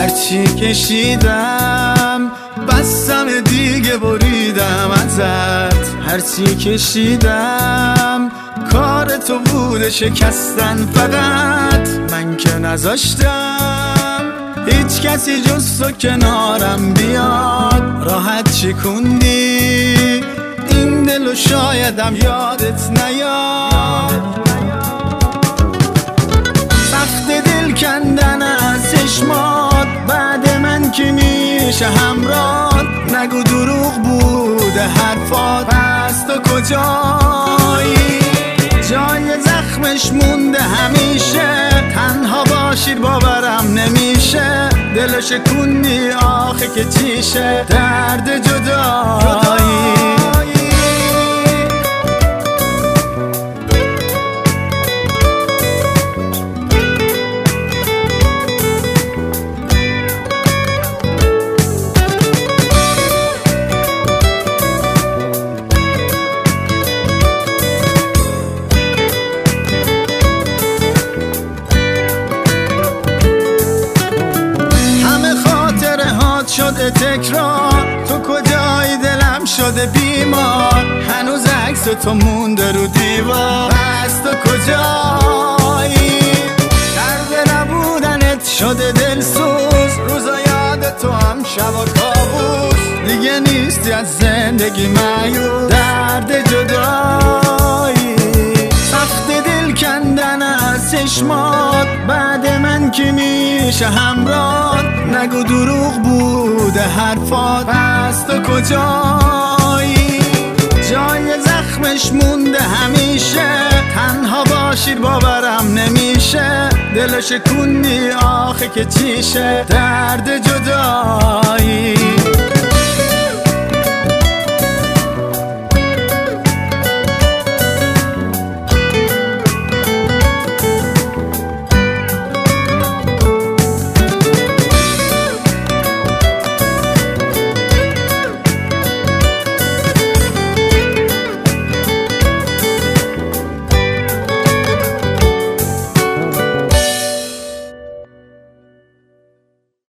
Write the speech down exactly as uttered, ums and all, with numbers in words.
هرچی کشیدم بستم دیگه بریدم ازت، هرچی کشیدم کار تو بوده شکستن فقط. من که نذاشتم هیچ کسی جز تو کنارم بیاد، راحت شکوندی این دلو شایدم یادت نیاد. سخت دل کندن از چشمات بعد من که میشه همراه، نگو دروغ بوده حرفات، پس تو کجایی؟ جای زخمش مونده همیشه، تنها باشی باورم نمیشه، دل شکوندی آخه که چیشه درد جدایی. شده تکرار، تو کجایی دلم شده بیمار، هنوز عکس تو مونده رو دیوار، پس تو کجایی؟ درد نبودنت شده دلسوز، روزا یاد تو هم شب و کابوس، دیگه نیستی از زندگی مایوس، درد جدایی. سخت دل کندن از چشمات بعد من که میشه همراه، نگو دروغ بوده حرفات، پس تو کجایی؟ جای زخمش مونده همیشه، تنها باشی باورم نمیشه، دل شکوندی آخه که چیشه درد جدایی.